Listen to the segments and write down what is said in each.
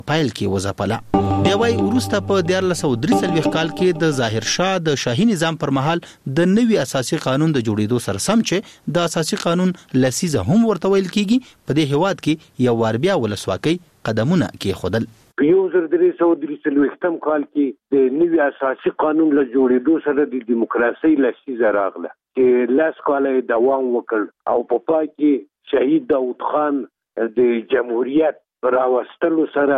پایل کې وځپله. بیا وایي وروسته په 1443 کال کې د ظاهر شاه د شاهي نظام پر مهال د نوي اساسي قانون د جوړېدو سره سم چې د اساسي قانون لسیزه هم ورته ویل کیږي، په دې هیواد کې یو وار بیا ولسواکۍ قدمونه کېښودل. 1343 کال کې د نوي اساسي قانون له جوړېدو سره د دیموکراسي لسیزه راغله چې لاس کاله دوام وکړ او په پای کې شهید داود خان د جمهوریت راوستلو سره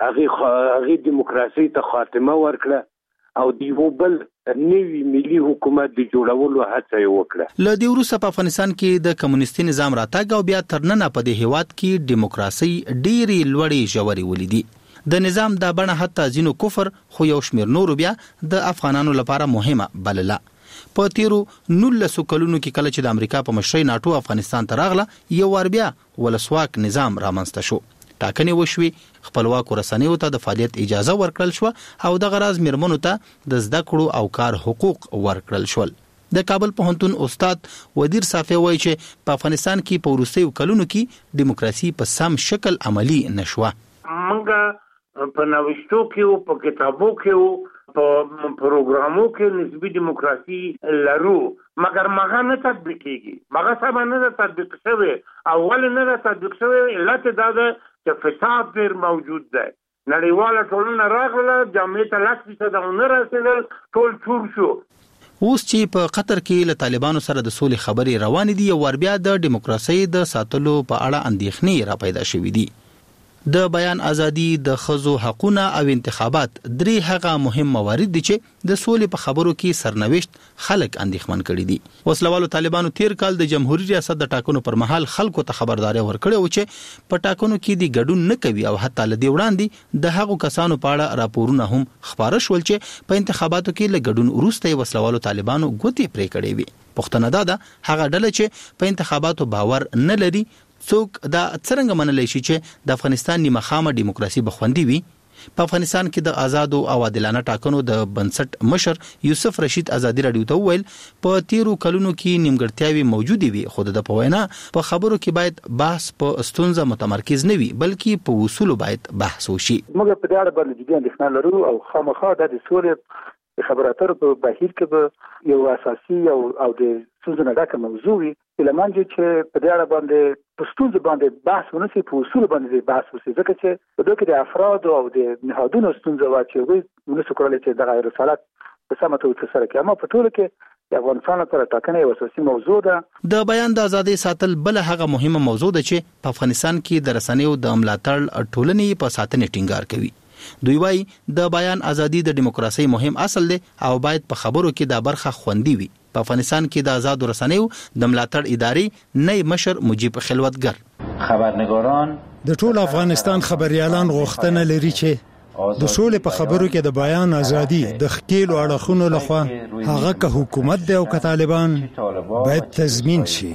هغه دیموکراسي ته خاتمه ورکړه او د یو بل نوي ملي حکومت د جوړولو هڅه وکړه. له دې وروسته په افغانستان کې د کمونیستي نظام راتګ او بیا تر ننه په دې هیواد کې دیموکراسي ډېرې لوړې ژورې ولیدي. د نظام د بڼه حتی ځینو کفر خو یو شمېر نورو بیا د افغانانو لپاره مهمه بلله. په تیرو 19 کلونو کې کله چې د امریکا په مشرۍ ناټو افغانستان ته راغله، یو وار بیا ولسواک نظام رامنځته شو. ټاکنې وشوې، خپلواکو رسنیو ته د فعالیت اجازه ورکړل شو او د غراض میرمنو ته د زده کړو او کار حقوق ورکړل شول. د کابل پوهنتون استاد ودیر صافی وایي چې په افغانستان کې په وروستیو کلونو کې دیموکراسي په سم شکل عملی نشوه. موږ په نوښتو کې په کتابو کې په پروګرامو کې نسبی دیموکراسي لرو، مګر مغه نه تطبیق کیږي. مغه سبا نه تطبیق شوی، اول نه تطبیق شوی، علت دا ده چې فساد ډیر موجود ده. نړیواله ټولنه راغله، جامعه ته 10% نه رسیدل، ټول چور شو. اوس چې په قطر کې له طالبانو سره د سولې خبرې روانې دي، یو ور بیا د دیموکراسي د ساتلو په اړه اندېښنې را پیدا شوې دي. د بیان ازادي، د ښځو حقونه او انتخابات درې هغه مهم موارد دي چې د سولې په خبرو کې سرنوشت خلک اندېښمن کړي دي. وسلوالو طالبانو تیر کال د جمهوریت ریاست د ټاکنو پر مهال خلکو ته خبرداري ورکړې و چې په ټاکنو کې د ګډون نه کوي او حتی له دې وړاندې د هغو کسانو په اړه راپورونه هم خبره شول چې په انتخاباتو کې له ګډون وروسته وسلوالو طالبانو ګوتې پرې کړې وي. پوښتنه دا ده هغه ډله چې په انتخاباتو باور نه لري څوک دا څرنګه منلی شي چې د افغانستان نیمه خامه دیموکراسي به خوندي وي. په افغانستان کې د آزادو او عادلانه ټاکنو د بنسټ مشر یوسف رشید ازادي راډیو ته وویل په تیرو کلونو کې نیمګړتیاوې موجودې وي، خو د په وینا په خبرو کې باید بحث په ستونزه متمرکز نه وي بلکې په اصولو باید بحث وشي. موږ په دې اړه باندې جدي اندېښنه لرو او خامخا د سولې خبرو اترو په بهیر کې به یو اساسي او د ستونزو نه ډکه موضوع وي لمن چې په دې اړه باندې په ستونزو باندې بحث ونشي، په اصول باندې بحث وشي، ځکه چې په دغه کې د افراد او د نهادونو ستونزه واچوي ونشي کولای چې د غیر رسالت په سمه توګه ترسره کړي. اما په ټول کې د افغانستان لپاره ټاکنه یو اساسي موضوع ده. د بیان د ازادۍ ساتل بل هغه مهمه موضوع ده چې په افغانستان کې د رسنیو د ملاتړ ټولنې په ساتنې ټینګار کوي. دوی وايي د بیان ازادي د دیموکراسي مهم اصل دی او باید په خبرو کې دا برخه خوندي وي. په افغانستان کې د آزاد رسنیو د ملاتړ ادارې نه مشر مجيب خلوتګر خبرنګاران د ټول افغانستان خبريالان غوښتنه لري چې د سولې په خبرو کې د بیان ازادي د خکیلو اړخونو لخوا هغه که حکومت دی او که طالبان باید تضمین شي.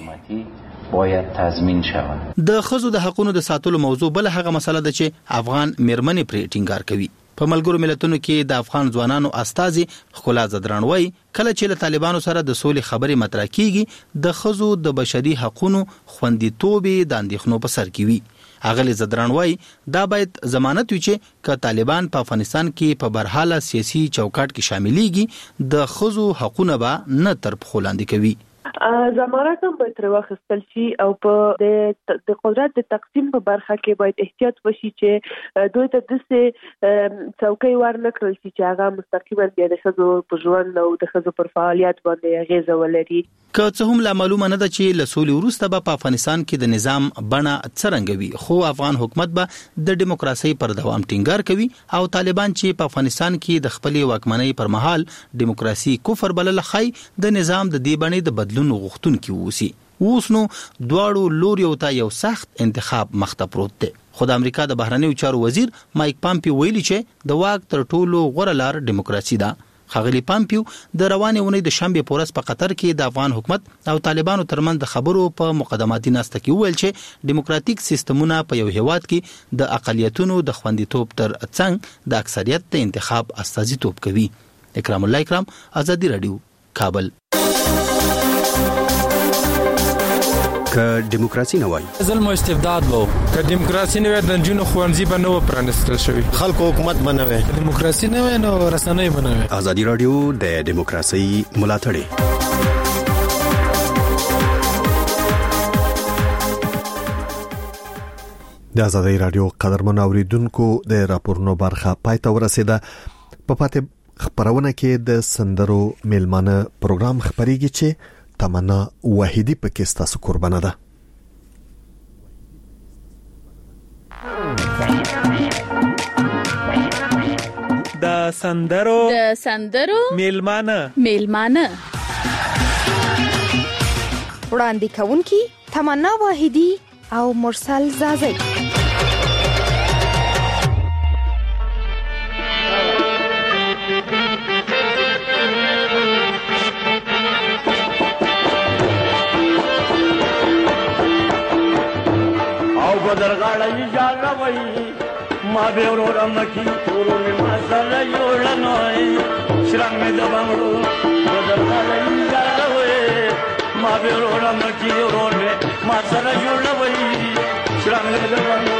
د ښځو د حقوقو د ساتلو موضوع بل هغه مسله ده چې افغان میرمنې پرې ټینګار کوي. په ملګرو ملتونو کې د افغان ځوانانو استازي خلا زدرانوي کله چې له طالبانو سره د سولې خبرې مطرح کیږي د ښځو د بشري حقوقو خوندیتوب د اندېښنو په سر کې وي. اغلی زدرانوي دا باید ضمانت وي چې ک طالبان په افغانستان کې په برحاله سیاسي چوکاټ کې شاملېږي د ښځو حقوقونه به نه تر پښو لاندې کوي. ضمانت هم باید تر واخیستل شي او په د قدرت د تقسیم په برخه کې باید احتیاط وشي چې دوی ته داسې څوکۍ ورنکړل شي چې هغه مستقیما بیا د ښځو په ژوند او د ښځو پر فعالیت باندې اغیزه ولري. که څه هم لا معلومه نه ده چې له سولې وروسته به په افغانستان کې د نظام بڼه څرنګه وي، خو افغان حکومت به د دیموکراسي پر دوام ټینګار کوي او طالبان چې په افغانستان کې د خپلې واکمنۍ پر مهال دیموکراسي کفر بلل خای د نظام د دې بڼې د بدلون غوښتونکي ووسی. اوس نو دواړو لوریو ته یو سخت انتخاب مخته پروت دی. خو د امریکا د بهرنیو چارو وزیر مایک پامپیو ویلي چې د واک تر ټولو غوره لار دیموکراسي ده. ښاغلي پامپیو د روانې اونۍ د شنبې په ورځ په قطر کې د افغان حکومت او طالبانو ترمنځ د خبرو په مقدماتي ناسته کې وویل چې دیموکراتیک سیستمونه په یو هیواد کې د اقلیتونو د خوندیتوب تر څنګ د اکثریت د انتخاب استازیتوب کوي. اکرام الله اکرام، ازادي رادیو، کابل. که دیموکراسي نه وای ظلم او استبداد وو که دیموکراسي نه وای د جنونو خوانزي به نو پرانستل شوی خلکو حکومت بنوي دیموکراسي نه وای نو رسنۍ بنوي ازادي رادیو د دیموکراسي ملاتړ د ازادي رادیو قدرمن اوریدونکو د راپورونو برخه پای ته ورسیده په پاتې خبرونه کې د سندرو میلمانه پروګرام خبريږي چې تمنا وحیدی پکې ستاسو قربانه ده. د سندرو میلمانه وړاندې کوونکی تمنا وحیدی او مرسل زازی. بدرغاړی جاړوي ما به ورور مکی ورور ما سره جوړنوي شرنګ د بنگړو بدرغاړی جاړوي ما به ورور مکی ورور ما سره جوړنوي شرنګ د بنگړو.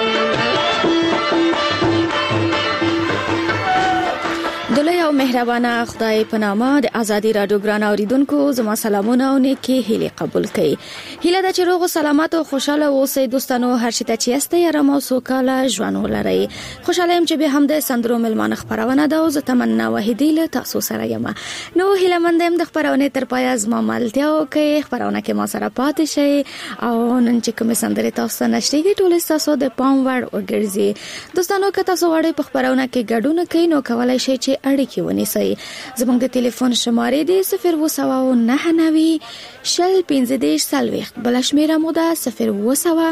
دلای او مهربانه خدای په نامه د ازادي رادیو ګران اوریدونکو زما سلامونه او نیکی هیله قبول کړئ. هیله د چروغ سلامت او خوشاله اوسئ دوستانو هر شي ته چې استه آرام او سوکاله ژوند ولرئ. خوشاله يم چې به هم د سندرو ملمانه خبرونه ده او زه تمنا وحیدی له تاسو سره یم. نو هیله مند يم د خبرونه تر پای از ما ملتیا او کې خبرونه کې ما سره پاتې شي او نن چې کوم سندره تاسو نشټیږي ټول تاسو د پام وړ وګرځي. دوستانو که تاسو وړي په خبرونه کې ګډون کوي نو کولای شئ چې اړیکې ونیسئ. زموږ د ټلیفون شمارې دی 029 شل 15 سالويخ بل شمیره مو ده 0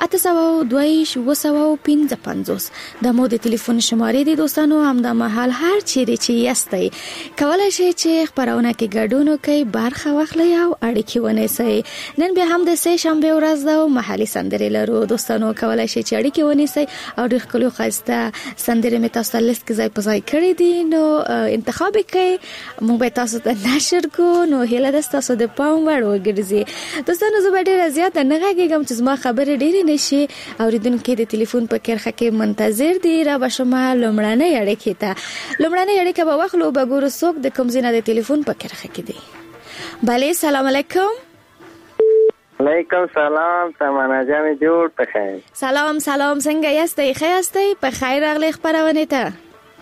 822 د مو د ټلیفون شمارې دی. دوستانو هم د محل هر چیرې چې یاستئ کولای شئ چې خبرونه کې ګډون کوي برخه واخلئ او اړیکې ونیسئ. نن به هم د سه شنبه ورځ ده او محلي سندرې لرو. دوستانو کولای شئ چې اړیکې ونیسئ او د خپل خاصه سندرې می تاسو لیست کې ځای په ځای کړی دي نو انتخاب کړئ موږ به تاسو ته نشر کو نو هله د تاسو د پام وړ وګرځي. دوستانو زه به ډیره زیات نه غږیږم چې زما خبرې ډیرې نشي اوریدونکو د ټلیفون په کرخه کې منتظر دي را بشمه لمړنۍ اړیکې ته. لمړنۍ اړیکه به واخلو به ګورو څوک د کوم ځای د ټلیفون په کرخه کې دی. بله سلام علیکم. علیکم سلام تمنا جان جوړ پخیر. سلام څنګه یاستئ؟ ښه یاستئ؟ په خیر راغلی خبرونه ته.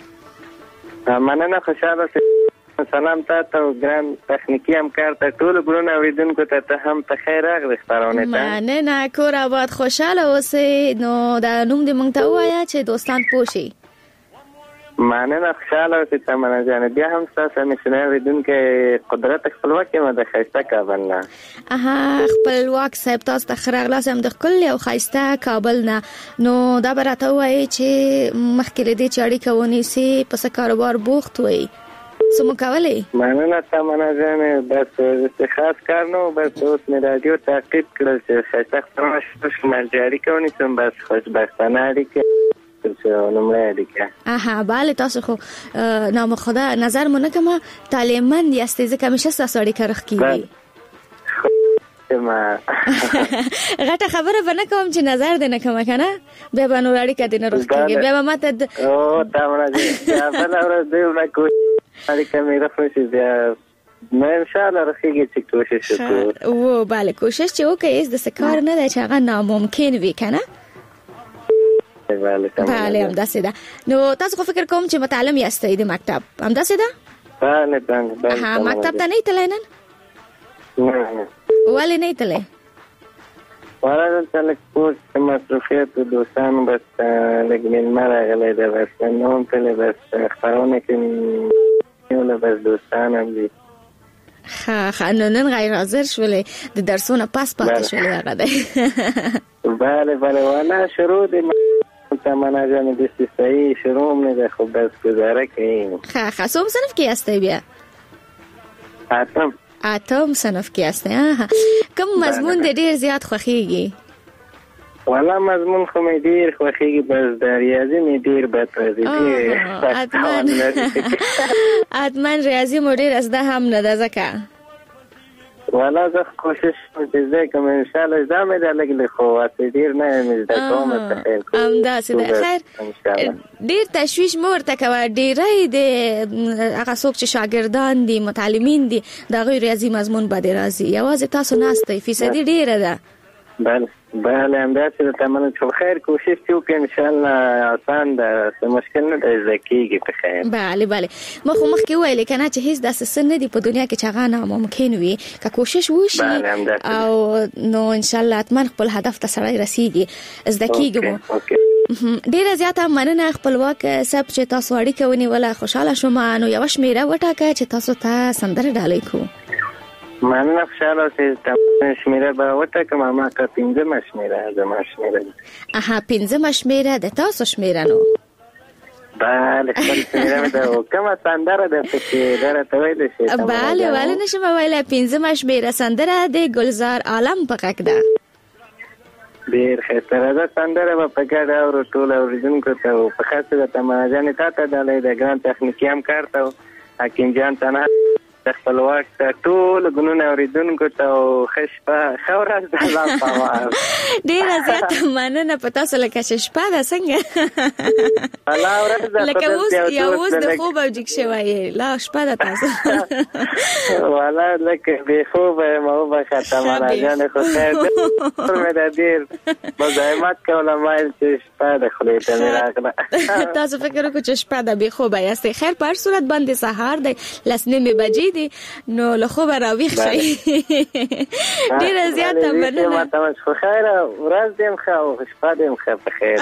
مننه خوشاله سلام ته ګران تخنیکی همکار ته ټول ګرونه اوریدونکو ته هم په خیر راغلی خبرونه ته. مننه کور آباد خوشاله اوسئ. نو دا نوم دې مونږ ته ووایه چې دوستان پوښي. مننه خوشاله اوسئ تمنا جان. بیا هم تاسو مشنه اوریدونکو قدرت خپلواک ما د خیسته کابل نه. خپلواک صاحب تاسو ته خراغلاس هم د خپل یو خیسته کابل نه. نو دا براته وایي چې مخکې دې چاړي کوونی سي پس کاروبار بوخت وي سمو کولای. مننه تمنا جان. بس خاص کار نو بس اوس مې رادیو تعقیب کړل چې خیسته خبرونه شمال جاری کوونی سم بس خوشبختانه اړیکه نمونه دیگه. بله تاسو خو نام خدا نظر مونه که ما تعلیممند یستی ځکه همیشه ستاسو اړیکه رخ کیږي. غټه خبره به نه کوم چې نظر دې نه کوم کنه بیا به نور اړیکه دې نه رخ کیږي بیا به ماته او تمنا جان بل اورز دې ولا کوشش اړیکه مې رخ شي بیا ما ان شاء الله رخیږي چې کوشش وکړو. او بله کوشش چې وکړې د سکار نه ده چې هغه ناممکن وي کنه. بله هم داسې ده. نو تاسو خو فکر کوم چې متعلم یاستئ د مکتب هم داسې ده؟ بله مکتب ته نه تللی نن؟ نه ولې نه تللی؟ والا دلته کور کې مصروفیت دوستان بس لږ میلمه راغلی ده بس نه هم تللی بس خپرونه کې یو بس دوستان هم دي. ښه نو نن غیر حاضر شولې د درسونه پاس پاتې شولې هغه دی. بله والا شروع دی تمنا جان د صحیح شروع مې ده خو بس گزاره کوي. ښه څوم صنف کې یاستئ بیا؟ اتم صنف کې یاستئ. کوم مضمون دې ډیر زیات خوښیږي؟ والا مضمون خو مې ډیر خوښیږي بس د ریاضي مې ډیر بد راځي. اتمن ریاضي مو ډیر زده هم نه ده ځکه والا زه کوشش کوم ان شاء الله دا مې د لګل خو واسه ډیر نه مې د کومه ته خیر ام دا سده خیر ډیر تشویش مورته کوي ډیرای د هغه څوک چې شاګردان دي متعلمین دي د غیر ریاضي مضمون باندې راځي یوازې تاسو ناستئ فیصدي ډیره ده بله همداسې د تمنه چې خیر کوشش وکړو ان شاء الله آسان ده څه مشکل نه دی زکیږي په خیر بله مخکې ویل کنه چې هیڅ داسې څه نه دی په دنیا کې چې هغه ناممکن وي که کوشش وشي او نو ان شاء الله اتمن خپل هدف ته سړی رسیږي زده کیږي ډیره زیاته مننه خپلواک صاحب چې تاسو اړیکه ونیوله خوشاله شوم نو یو شمیره وټاکه چې تاسو ته سندره ډالۍ کو مننه خوشاله چې تاسو شمیره به وټاکم ما که 15 شمیره زما شمیره پنځمه شمیره د تاسو شمیره نو بله شمیره ده کومه سندره ده چې درته ویل شي بله نشم ویله پنځمه شمیره سندره د ګلزار عالم په غږ ده ډیر خطر ده سندره په ګډه او ټول اوریدونکو ته په خاصه د تماجن ته ډالۍ د ګران تخنیکی هم کارته حکیم جان تنه خپلواک ټول غنونه اوریدونکو ته خشپه خورز د الله پاوه ډیر زیات مننه پتا سره لکه شپه ده څنګه الله ورځ لکه اوس د خوب او جګ شوی لا شپه ده تاسو والا لکه به خوب ما به ختمه راځنه خو خیر مې د ډیر مزاحمت کوله مایل چې شپه ده خو ته نه راغله تاسو فکر وکړئ چې شپه ده به خوب یاستئ خیر په صورت باندې سهار دی لسنه بجې نو له خوبه راویښ شئ ډیره زیاته مننه تاسو خیر ورځ دې ښه او شپه دې ښه په خیر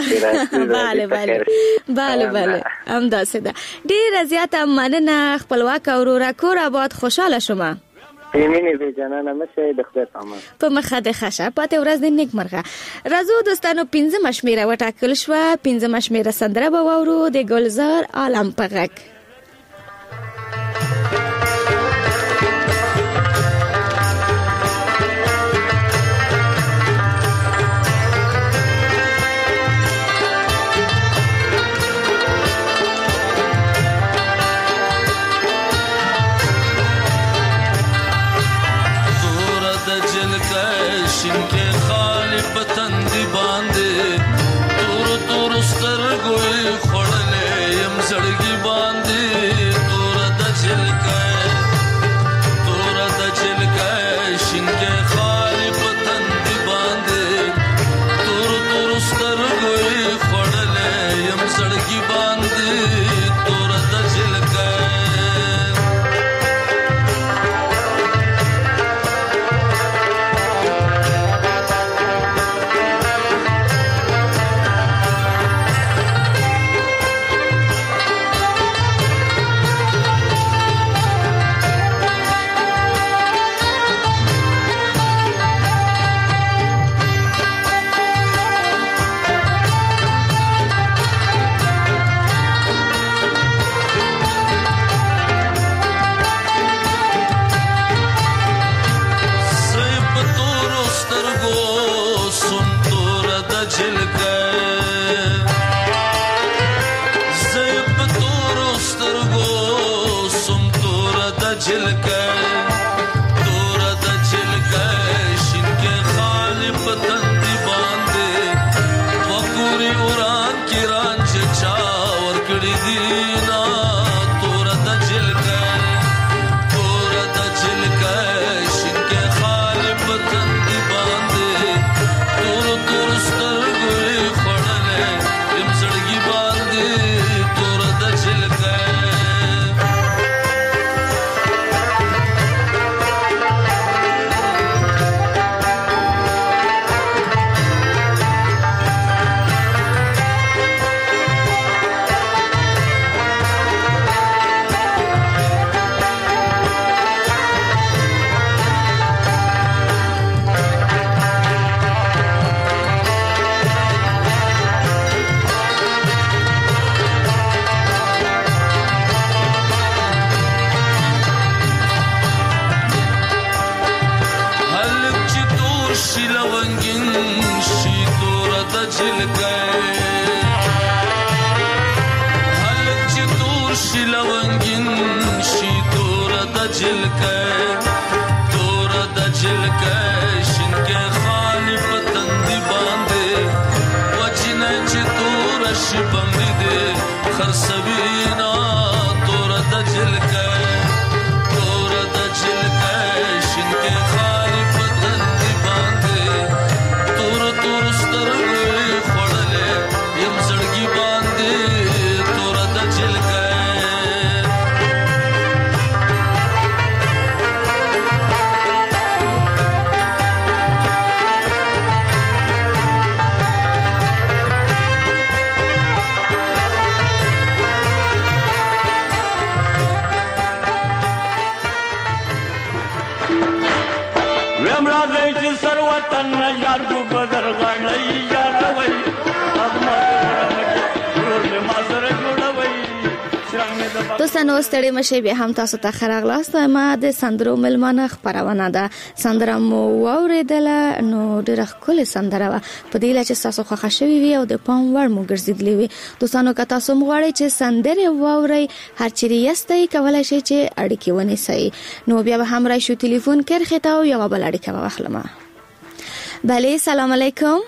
بله همداسې ده ډیره زیاته مننه خپلواک اورورا کور آباد خوشاله شوم مینه به جانانه مشه د خدای پامه په مخه د خشه پاتې ورځ د نیک مرغه راځو دوستانو 15 شمیره وټاکل شو 15 شمیره سندره به وورو د ګلزار عالم په غږ شینکه خالی پتن دی باندې تور سترګوي خړلې يم زړګي باندې تور د چلکه شینکه خالی پتن دی باندې تور سترګوي خړلې يم زړګي باندې تور د چلکه سوینا تور د جلکه شینکه خالي پتن دی باندې تور تور سترګې خړلې یم زړګي باندې تور د جلکه وطن یار کو بدر غړی یار وای دوستانو ستړي مشه به هم تاسو ته خراغلاست ما د سندرو ملمانه خبرونه ده سندره مو اوریدله نو ډېر ښکلې سندره و په دې لچ تاسو خوښ شوي وي او د پام وړ مو ګرځیدلی وي دوستانو که تاسو مغواړئ چې سندره واورئ هر چیرې یاستئ کولای شئ چې اړیکې ونیسئ نو بیا به هم راشو ټلیفون کرخه ته او یو بل اړیکه واخلم بله سلام علیکم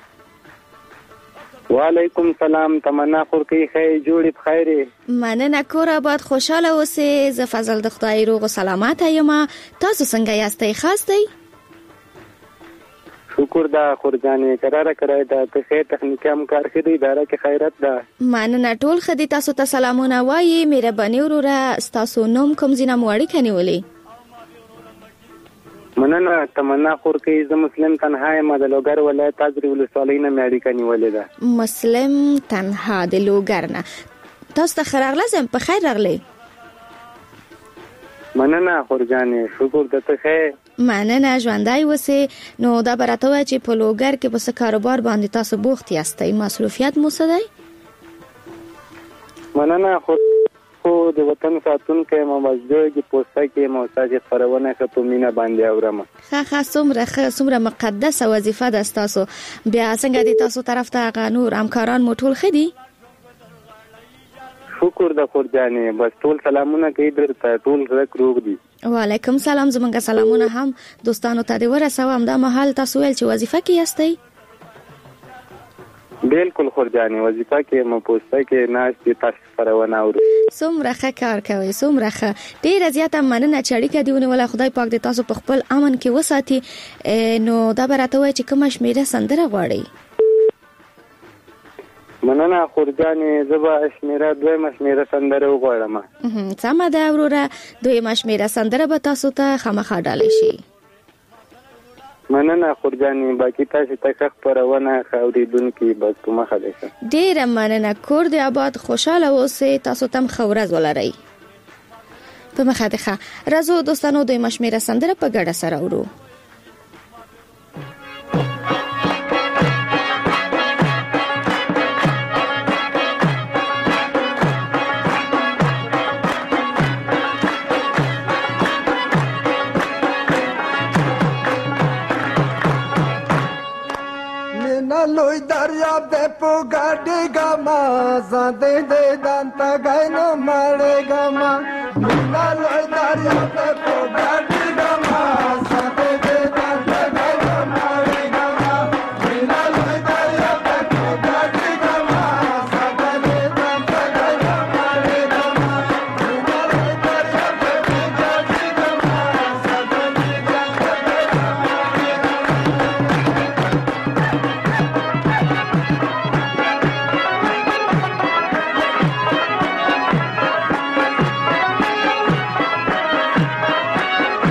وعلیکم سلام تمنا خورکی خیر جوړی بخیر مننه کور آباد خوشاله اوسئ ز فضل د خدای روغ او سلامت یم تاسو څنګه یاستئ خاصئ شکر دا خورجانې قراره کړای دا ته خیر تخنیکی همکار خدي اداره کې خیرت ده مننه ټول خدي تاسو ته سلامونه وایي مهرباني وروره تاسو نوم کوم زینه موړی کني ولي مننه تمنا خورکی ز مسلم تنها یم د لوګر ولایت تاجری ولسوالۍ نه مېړی کني ولې ده مسلم تنها د لوګر نه تاسو ته خراغلم په خیر راغلی مننه خورجانې شکر د ته خیر مننه ژوندای وسه نو دا براته چې په لوګر کې په کاروبار باندې تاسو بوخت یاستئ مصروفیت مو څه دی مننه خو د وطن ساتون کې موجوده کې پوسټه کې موساجي خبرونه په مینا باندې اورم ښه څومره مقدسه وظیفه ده تاسو بیا څنګه دي تاسو طرف ته قانون همکاران مو ټول خدي شکر د خورجانې بس ټول سلامونه کوي درته ټول روغ دي وعلیکم سلام زمونږ سلامونه هم دوستانو ته دی ورسوم دا مهال تاسو ول چې وظیفه کې یاستئ بالکل خورجانې وظیفه کې مو پوسټه کې ناشتي تاسو خبرونه اورو څومره ښه کار کوي څومره ښه ډېر زیاته مننه چې اړیکه دیونه ولا خدای پاک دې تاسو په خپل امن کې وساتي نو دا براته وای چې کوم شمیره سندره غواړي مننه خورجانې زبا شمیره دوی مشمیره سندره وغواړم سمه ده وروره دوی مشمیره سندره به تاسو ته خامخا ډالې شي مننه خورجانې باقي تاسو ته خبرونه خوریدونکو بس په مخه ده ډېر مننه کور دې آباد خوشاله اوسئ تاسو تم خورز ولرئ په مخه ده راځو دوستانو دوی مشمیره سندره په ګډه سره ورو لوی دریاب دې په ګاډي ګما زده دې دانتا غاینو مړې ګما مینا لوی دریاب دې په ګاډي ګما زده دې دانتا غاینو مړې ګما مینا لوی دریاب دې په ګاډي ګما زده دې دانتا غاینو مړې ګما مینا لوی دریاب دې په ګاډي ګما زده دې دانتا غاینو مړې ګما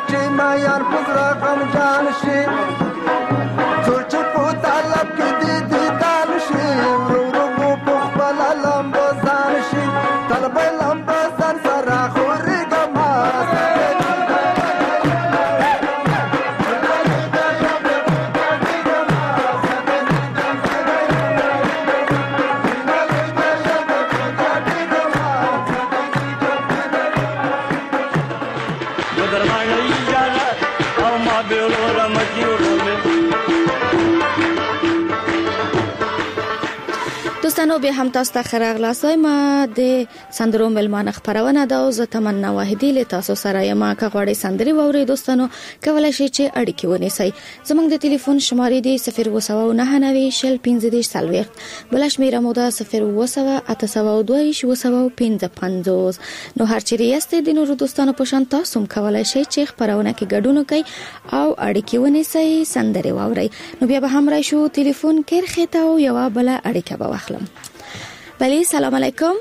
چې ما یار پزرا غم جان شي څوک چې په طلب کې دي دیدان شي ورو ورو په خپل لمبو ځان شي طلب لمبو ځان سره خوري ګما دوستانو به هم تاسو ته خراغلاسای ما د سندرو ملمانه خبرونه دا او زه تمنا واحدی له تاسو سره یم که غواړئ سندري ووري دوستانو کولای شئ چې اړیکې ونیسئ زموږ د ټلیفون شمارې دی 0099015 بل شمیره مو ده 0108825 نو هر چیرې یاستئ د نورو دوستانو په شان تاسو هم کولای شئ چې خبرونه کې ګډون وکړئ او اړیکې ونیسئ سندري ووري نو بیا به هم راشو ټلیفون کې خته او یو بل اړیکه به واخلم بله سلام علیکم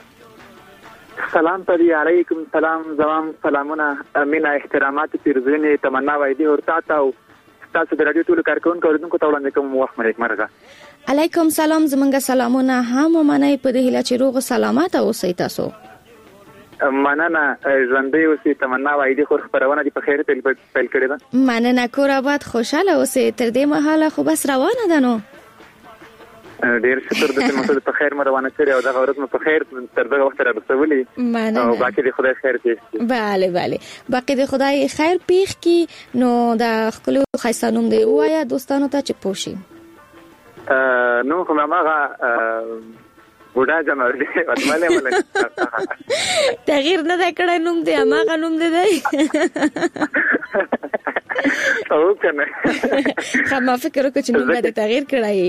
سلام پری علیکم سلام زمام سلامونه مینا احترامات پیرزوینه تمنا وایدی ورته تاسو د رادیو ټول کارکون کوونکو ته وړاندې کوم وخت مرګه علیکم سلام زمونږ سلامونه هم منای په دې هله چې روغ سلامات اوسئ تاسو مننه ژوندۍ اوسئ تمنا وایدی خو خبرونه دي په خیر پیل کړی ده مننه کور آباد خوشاله اوسئ تر دې مهاله خو بس روانه ده نو ډیر شکر د مسعود په خیر روانه کړی او دا غوړت مو په خیر تر دغه وخت را رسولي او باقي د خدای خیر پیښ bale باقي د خدای خیر پیښ کی نو دا خپل خیسانوم دی وایا دوستانو ته چې پوښي نو کومه هغه وډا جمع دی وتماله مله تغییر نه دا کړه نوم دی هغه نوم دی او کنه خما فکر وکړ چې نوم دې تغییر کړای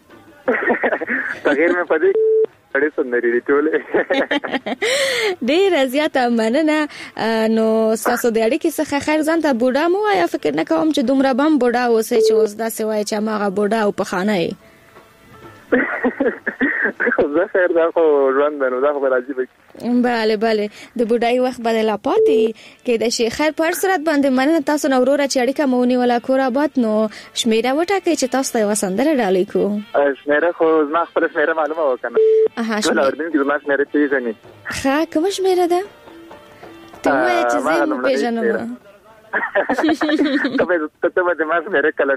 تغییر مې پدې ډېر سندري دي ټول ډېر زیاته مننه نو تاسو د اړیکې څخه خیر ځان ته بوډا مو یا فکر نه کوم چې دومره بم بوډا اوسې چې اوس دا سوای چې ماغه بوډا او په خانه یې زه خیر دا خو ژوند نو دا خو راځي bale د بوډای وخت بدل پاتې کې د شي خیر پر سرت باندې مننه تاسو نو وروره چې اړیکه مونی ولا کورابات نو شمیره وټاکې چې تاسو ته وسندره ډالې کو شمیره خو زما خپل شمیره معلومه وکنه ټول اردن کې زما شمیره پیژنې ښه کوم شمیره ده ته وایې چې زه مو پیژنم ته به ما شمیره کله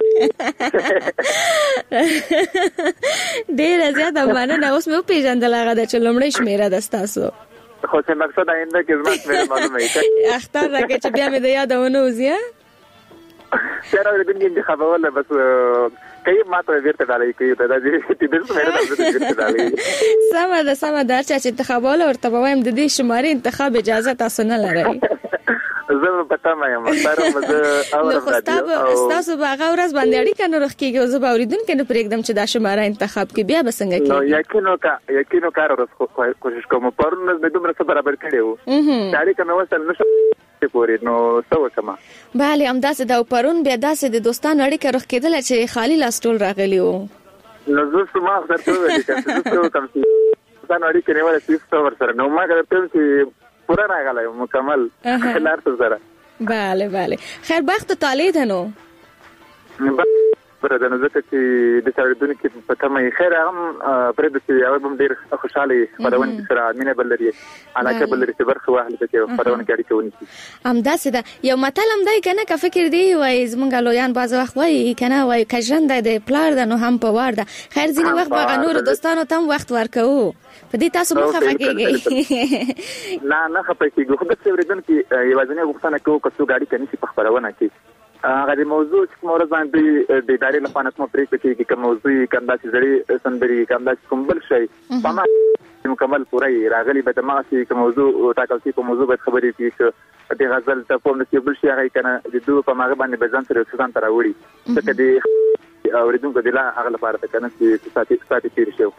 ډېر زیاته مننه اوس مې پیژندل هغه د چلمړې شمیره ده تاسو خو څه مقصد آینده کې زما شمیره معلومه ای اختر راکې چې بیا مې د یادونه وزیا سره د دې انتخابونه بس کای ماته ورته ډالې کوي دا دې دې شمیره د ورته ډالې سم دا چې انتخابونه ورته وایم د دې شمارې انتخاب اجازه تاسو نه لرئ زه پتا ما یم سره مزه اورم تاسو باغ ورځ باندې اړیکه نه رخکیږي او زه باوریدون کنه پرېږدم چې دا شماره انتخاب کې بیا بسنګ کې نو یقینو کار ورس کوشش کوم پرون مې دومره څه برابر کړیو اړیکه مې وصل نشو پورې نو څه وکما bale امداسه دا پرون بیا داسې د دوستانو اړیکه رخکېدل چې خالی لاس ټول راغلی وو نو زه سم درته ویل چې څه کوم چې ځان اړیکه نه ولا څه څور سره نو ما درته چې پورا راغلی مکمل لار سره bale خیر بخت طالع ده نو پرې د نظر چې د سړیدونکو کې پته مې خیر هم پرې د چې یو بم ډیر خوشاله خبرونه سره مینه بلري علاقه بلري چې برخه واهله کې خبرونه کوي کوي امداسه ده یو متل هم دی کنه که فکر دی وای زمونږ لویان باز وخت وای کنه وای کژند د پلار د نو هم په وار ده خیر ځینې وخت به نور دوستانو تم وخت ورکو په دې تاسو مخه فکرږئ نه خپکیږي خو د سړیدونکو یوازینی غوښتنه کوو که څو ګاډي کني په خبرونه کې هغه د موضوع چې مورز باندې د ادارې لپاره نو پرې کې کوم موضوع کنده چې زړی سندري کنده کوم بل شي په ما مکمل پوره راغلي به ما چې کوم موضوع ټاکل شي په موضوع به خبرې کیږي د غزل ته په نسبت بل شي هغه کنه د دوه په ماغه باندې بزن سره څنګه تراوړي څه دې اوریدونکو دلا هغه لپاره کنه چې ساتي تیر شي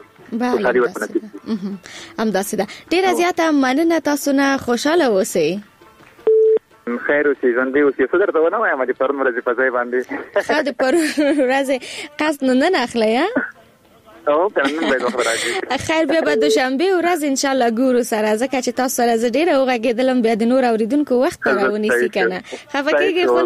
امداسه ده ډیر زیاته مننه تاسو نه خوشاله اوسئ خیر اوسې ژوندۍ اوسې څه درته ونه وایم چې پرون ورځې په ځای باندې ښه د پرون ورځې قصد نه اخلئ او کنه به خبره راځي. خیر بیا به دوشنبه ورځ ان شاء الله ګورو سره ځکه چې تاسو سره زه ډیره وغږیدلم بیا د نور اوریدونکو وخت راونیسي کنه. خفه کېږي خو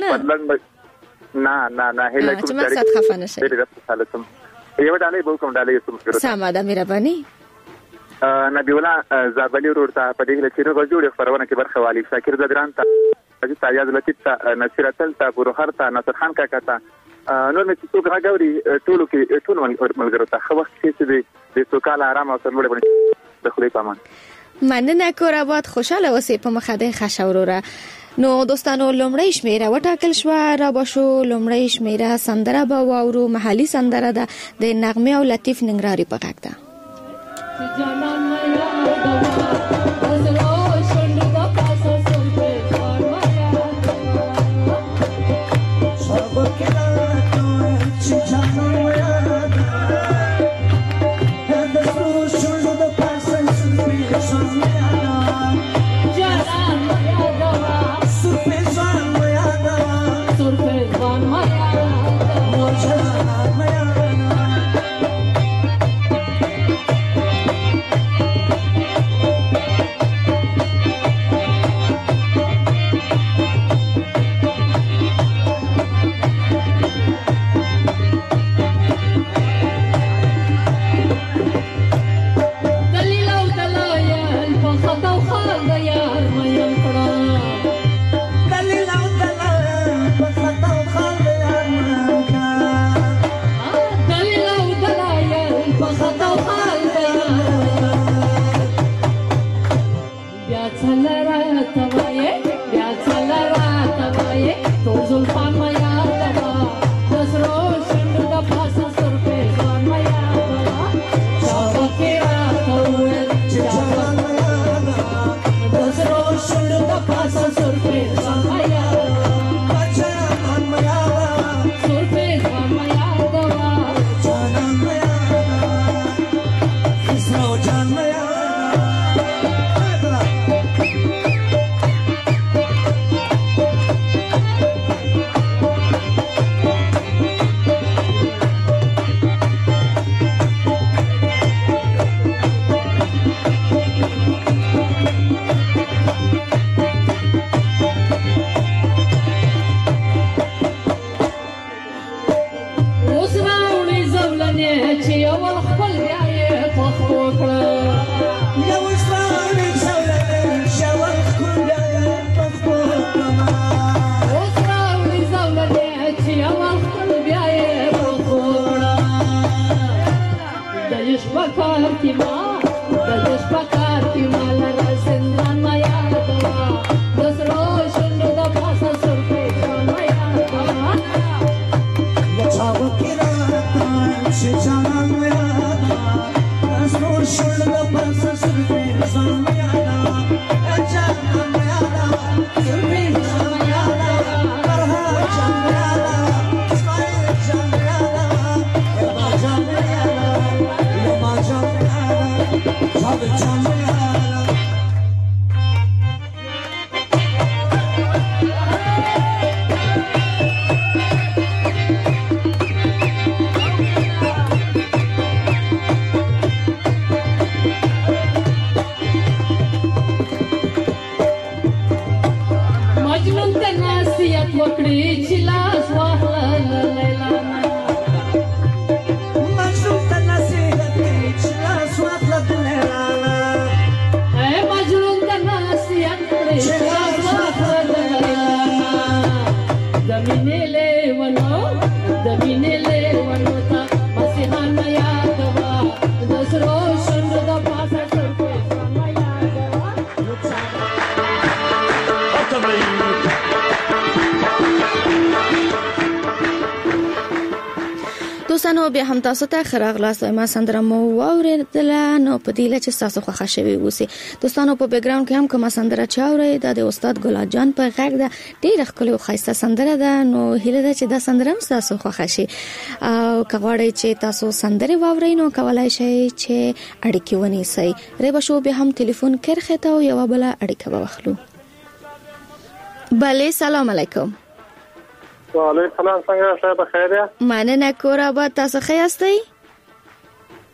نه هله کوم چې مقصد خفه نشي. یو ډالۍ به کوم ډالۍ سم سم ده مهرباني. نبی الله زابلی ورته په دې کې چې نو جوړ خبرونه کې برخه والی شاکر زدران ته چې تایاز لطیف ته نصیرتل ته بروهر ته نصر خان کاکا ته نور مې څوک راغوري ټولو کې ټول ملګرو ته خو وخت چې د سوکاله آرام او سمړې باندې د خدای پامان. مننه کور آباد خوشاله اوسې په مخده خشوروره. نو دوستانو لومړی شمیره وټاکل شو را بشو. لومړی شمیره سندره به واورو محلي سندره ده د نغمه او لطیف ننګرهاري په غږ ده. دوستانو بیا هم تاسو ته خراغلاس ما سندره مو واوریدل نو په دې لچ تاسو خوښ شوي وسی. دوستانو په بیک گراوند کې هم کومه سندره چاوري د استاد ګلاد جان په غږ ده ډیره ښکلې او ښایسته سندره ده. نو هیله ده چې دا سندره هم تاسو خوښ شي او کغواړئ چې تاسو سندره واورئ نو کولای شئ چې اړیکه ونیسئ. ریبه شو بیا هم ټلیفون کرخه ته یو بل اړیکه واخلو. بله سلام علیکم. وعلیکم السلام څنګه یاست؟ بخیر یا؟ مننه کور آباد تاسو ښه یاستئ؟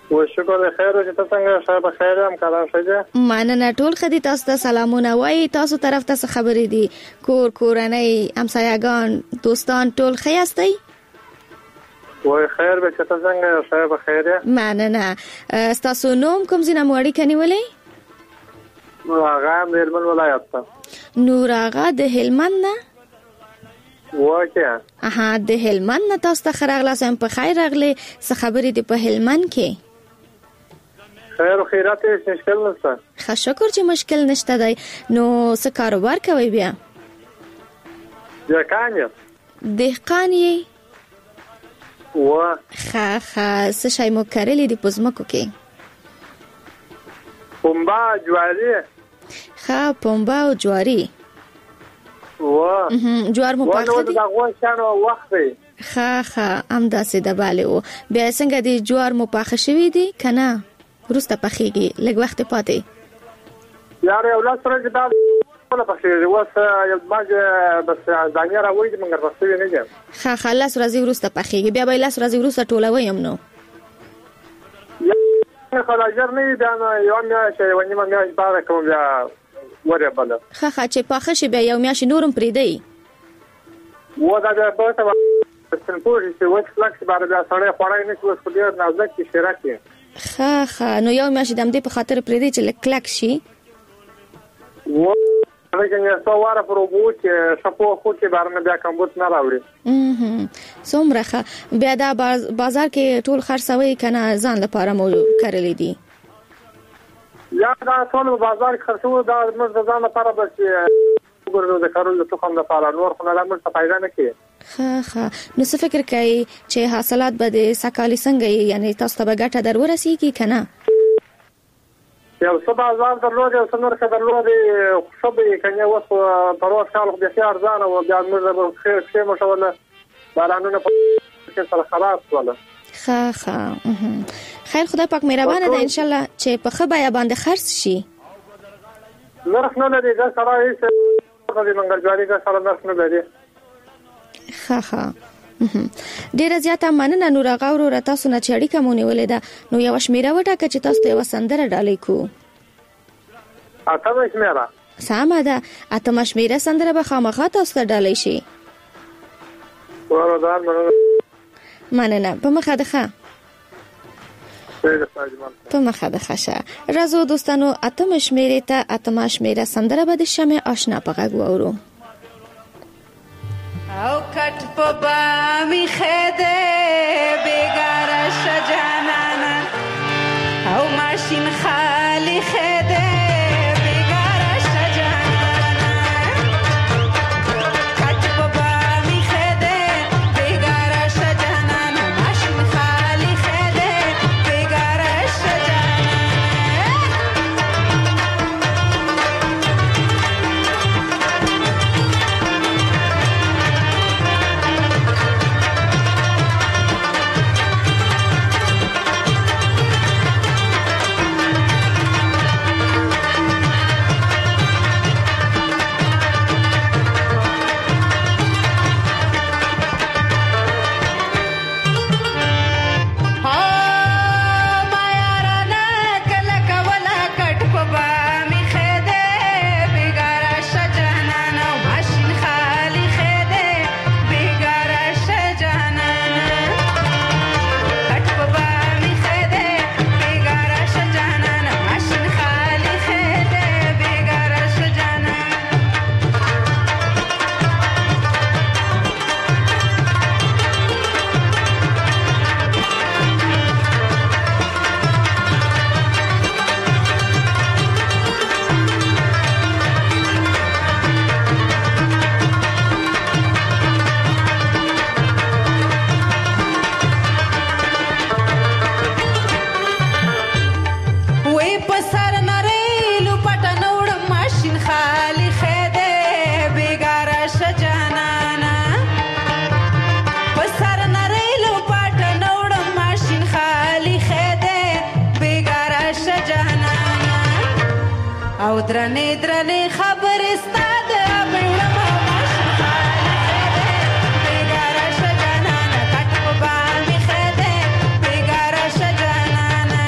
و شکر خیر چې تاسو څنګه شابه خیر هم کارا شجه مننه ټول خدي تاسو ته سلامونه وای تاسو طرف ته خبرې دي کورنۍ همسایگان دوستان ټول خیاستئ وای خیر به تاسو څنګه شابه خیر مننه تاسو نوم کوم ځای موړی کني ولې نور آغا د هلمند ولایت ته نور آغا د هلمند نه واکه د هلمند نه تاسو ته خراغلاسم په خیر راغلی څه خبرې دي په هلمند کې خیر و خیرات هیڅ مشکل نشته ښه شکر چې مشکل نشته دی نو څه کاروبار کوي بیا دهقان یې ښه څه شی مو کرلی دي په ځمکو کې پنبه جواري ښه پنبه او جواري جوار مو پاخه دي ښه همداسې د باله و بیا څنګه دي جوار مو پاخه شوي دي که نه وروسته پخېږي لږ وخت پاتې یار یو لاس ورځې دا نه پخېږي اوس یو باج بس دانې راوړي دي مګر پخېږي نه دي ښه لس ورځې وروسته پخېږي بیا به لس ورځې وروسته ټولوي هم نو خلاجر نه بیا یو میاشت یو نیمه میاشت بعد کوم بیا وره بل ښه چې پاخه شي بیا یو میاشت نورم پریدي و دا به په سنپوري چې وڅ فلکس بار بیا سره خوړای نه کوس خو ډیر نازک شراکي ښه نو یو میاشت د دې په خاطر پریدي چې کلک شي و هغه څو واره پروبو چې شپو خو چې بارنه بیا کمبوت نه راوړي څومره ښه بیا دا بازار کې ټول خرڅوي کنه ځان لپاره مو کړلې دي یا دا ټول بازار خرڅو دا موږ ځان لپاره بس وګورو د کارول ته کوم لپاره نور خو نه موږ ته پیدا نه کوي ښه نو څه فکر کوي چې حاصلات به د سکالي څنګه یعنی تاسو ته ګټه در ورسیږي کنه یو څه بازار درلود یو څه نور څه درلود خو به کنه اوس پرواز کال خو به ارزانه او بیا موږ به خیر مشوله بارانونه په سره خلاص ولا ښه خیر خدای پاک مهربانه ده ان شاء الله چې په خبره باندې خرڅ شي نرخ نه لري دا سره هیڅ د منګلجواري دا سره نرخ نه لري ښه ډیره زیاته مننه نور آغا ورو تاسو نه چړی کومونه ولې ده نو یو شمیره وټاکه چې تاسو ته وسندره ډالې کو اته شمیره سمه ده اته شمیره سندره به خامخا تاسو ته ډالې شي ورودان مننه په مخه ده په مخه ده ښه راځو دوستانو اته شمیره ته اته شمیره سندره به د شمه آشنا په غږ وورو او کټ په بامی خده بیگاره شجانانا او ماشین خالی خده بیگاره شجانانا کټ په بامی خده بیگاره شجانانا ماشین خالی خده بیگاره شجانانا او درنې درنې خبرې ستاده بیړه ماشین خالی خده بیګاره شجانانا کټ په باندې خده بیګاره شجانانا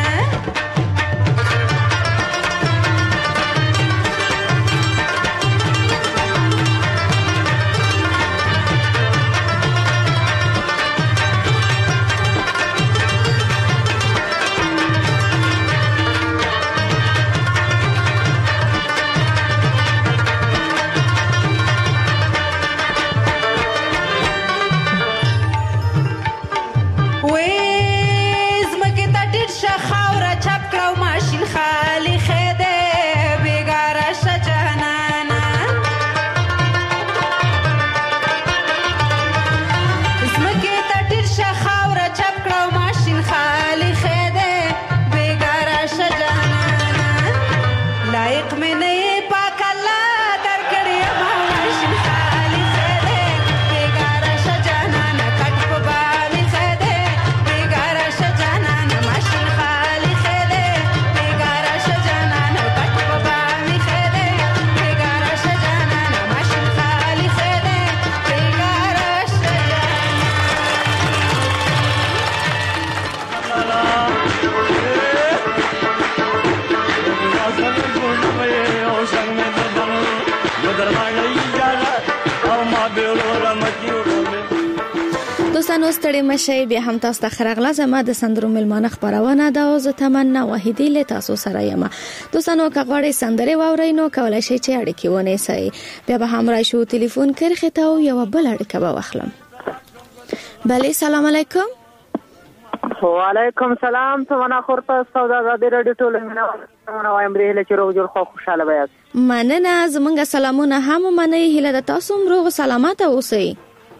دوستانو ستړي مشي بیا هم تاسو ته خرغله زما د سندرو ملمانه خبرونه ده او زه تمنا واحدی له تاسو سره یم. دوستانو که غواړئ سندره واورئ نو کولای شئ چې اړیکې ونیسئ. بیا به هم راشو ټلیفون کرخه ته او یو بل اړیکه به واخلم. بله سلام علیکم. وعلیکم سلام. تمنا خورته سوداګر رادیو ټولنه وایم له چیرې جوړ خو خوشاله بیاست. مننه زمونږ سلامونه هم منئ. هیله د تاسو روغ سلامت اوسئ.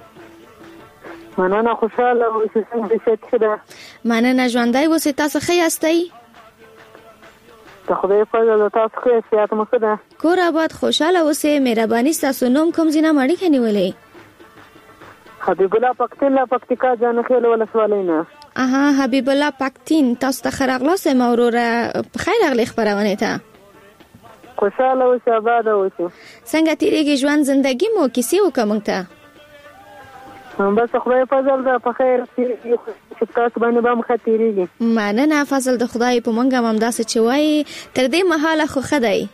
مننه خوشاله اوسئ. څنګه ده؟ مننه ژوندۍ اوسئ. تاسو ښه یاستئ؟ ته خدای فضل تاسو ښه یاست؟ مو ښه ده؟ کور آباد خوشاله اوسئ. مهرباني تاسو نوم کوم ځای نه مړی کنيولې؟ حبیب الله پکتین لا پکتیکا جان خیل ولسوالۍ نه. اها حبیب الله پکتین تاسو ته خراغله سم اوروره بخیر اغلی خبرونه ته. خوشاله اوسئ آباد اوسئ. څنګه تیریږي ژوند زندگی مو کیسې وکم ته؟ بس خدای فضل ده په خیر چې تاسو باندې به مخاطرېږي. مننه فضل د خدای په مونږه هم داسې چې وای تر دې مهاله خو خدای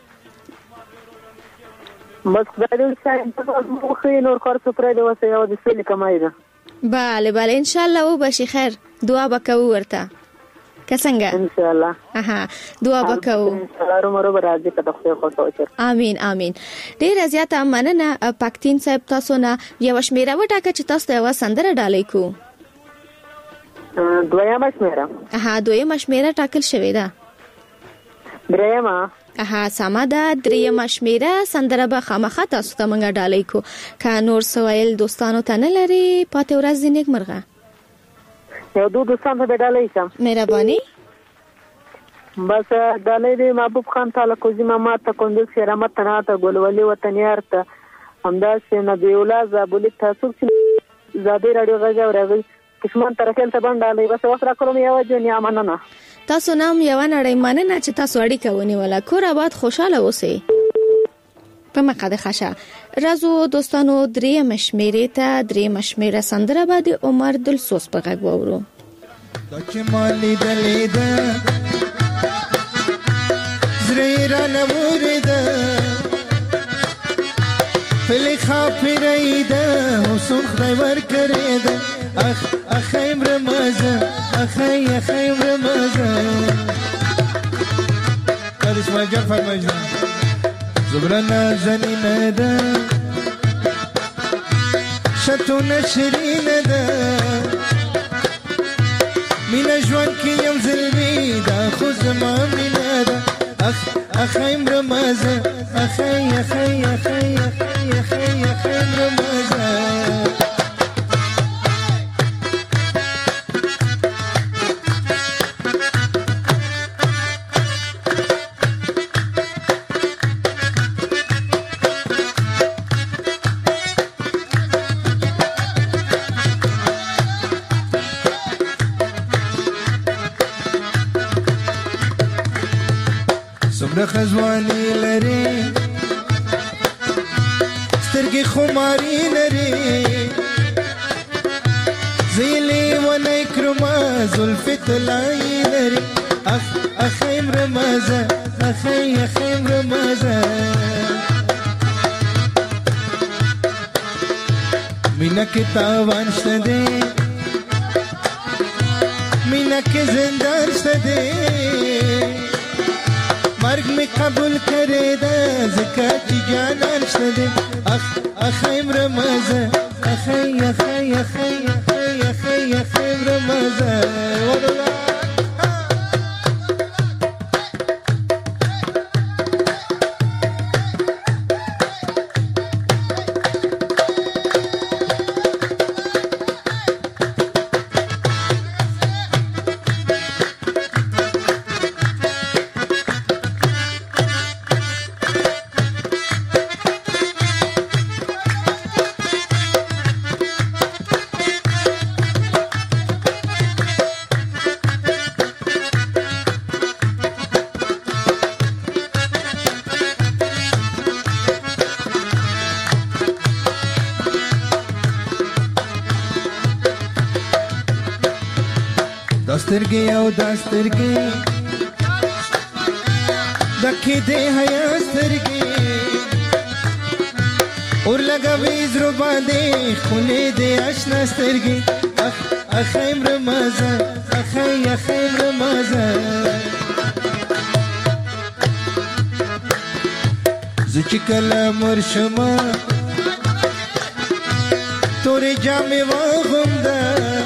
بس خدای دې چې مو خیر نور کار څه پرې دی وسه یو د سلی کمای ده. بله ان شاء الله و بشي خیر. دعا وکړو ورته که څنګه ان شاء الله. اها دعا وکړو ان شاء الله رومرو راځي که د خدای خو توچر. امين امين. ډیر زیاته مننه پکتین صاحب تاسو نه یو شمیره وټاکه چې تاسو ته سندره ډالې کو. دویمه شمیره. اها دویمه شمیره ټاکل شوې ده. دریمه. اها سما ده دریمه شمیره سندره به خامخا تاسو ته مونږه ډالې کو. که نور سوایل دوستانو ته نه لري پاتې ورځ دې نیک مرغه. یو دوستان ته ډالې شم. مهرباني. بس ډالې دې محبوب خان تعالی کوزي ماما ته کندوز شرمت تنا ته ګلولي وطن یار ته همدا چې نبی الله زابلی تاسو چې زابې رادیو غږ اوري کشمن ترکل ته باندې ډالې بس وسره کوم یو جنیا مننه. تاسو نام یو نړۍ مننه چې تاسو اړیکه ونیوله. کور آباد خوشاله اوسئ. په مقاده خشه رازو دوستانو درې مشمیره ته درې مشمیره سندره بعد عمر دلسوس په غږ وورو. دا چې مالي دلې ده زریرا نمورده فلی خاپریده حسن خدای ور کړیده اخیم رمضان اخیم رمضان قدش ما جرف المجان زبرنا زنینه ده شتو نشرینه ده مینه ژوند کې یم زلمی ده خو زما مینه ده اخیم رمضان اخیم رمضان. سمره خزوانی لري سترګې خماري لري زیلی ونی کرما زلفت لای لري اخیم رمضان اخیم رمضان. مینا کې تاوان شته دی مینا کې زندان شته دی مرگ می قبول کرده زکات جانان شده اخیم رمضان اخیم رمضان. دسترګي او دسترګي دکې دې حیا سترګي اور لګوي زرو باندې خولې دې آشنا سترګي اخیم رمضان اخیم رمضان زچ کلا مرشما تورې جامې واغونده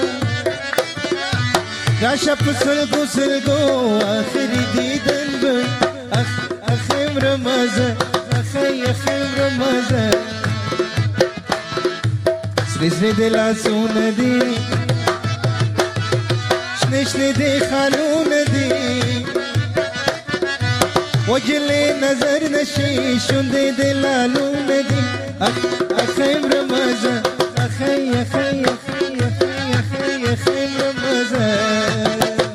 راشه په سلګو آخري دیدن به اخیم رمضان اخیم رمضان سری د لاسونه دي شنه د خالونه دي وجلې نظر نشي شونډې د لالونه دي اخیم رمضان اخیم رمضان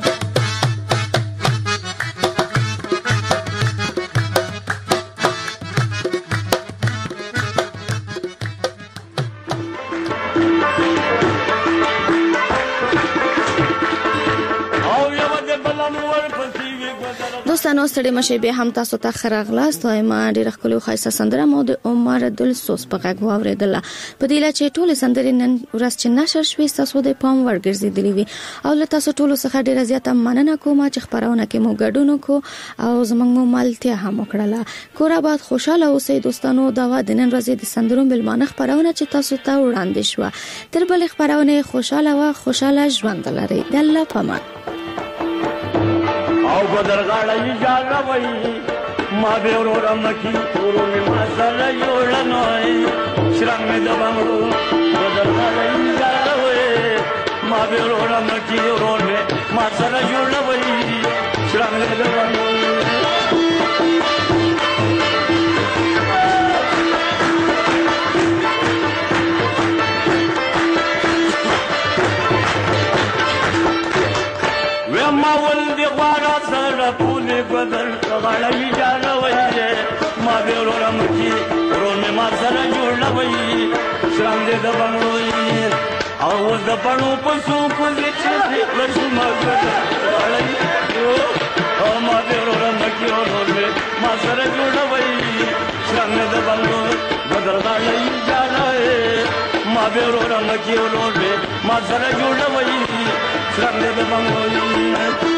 دوستانو ستړي مشه به هم تاسو ته خراغلاست وایم ډیره خپل خاصه سندره مو د عمر دلسوس په غږ واوریدله په دې لچې ټول سندرې نن ورځ چې نشر شوې تاسو د پام ورګرځېدلې وي او له تاسو ټول څخه ډیره زیاته مننه کوم چې خبرونه کې مو ګډون کو او زمنګ مو مالتیا هم وکړه کور آباد خوشاله اوسئ دوستانو دا و د نن ورځې د سندرو بلمانه خبرونه چې تاسو ته وړاندې شو تر بل خبرونه خوشاله ژوند لري د الله پامان او بدرغاړی جالوي ما به ورورم کی ورونه ما سره جوړنوي شرم مې د بنگړو بدرغاړی جالوي ما به ورورم کی ورونه ما سره جوړنوي شرم مې د بنگړو ما ولد غواړه سره پولې بدل غړې جوړوي ما به ورورم کی ورونه ما سره جوړوي شرم دې د بنگړو او د پړو په سو کو دې چې لښم غړې او ما به ورورم کی ورونه ما سره جوړوي شرم دې د بنگړو بدل غړې جوړوي ما به ورورم کی ورونه ما سره جوړوي شرم دې د بنگړو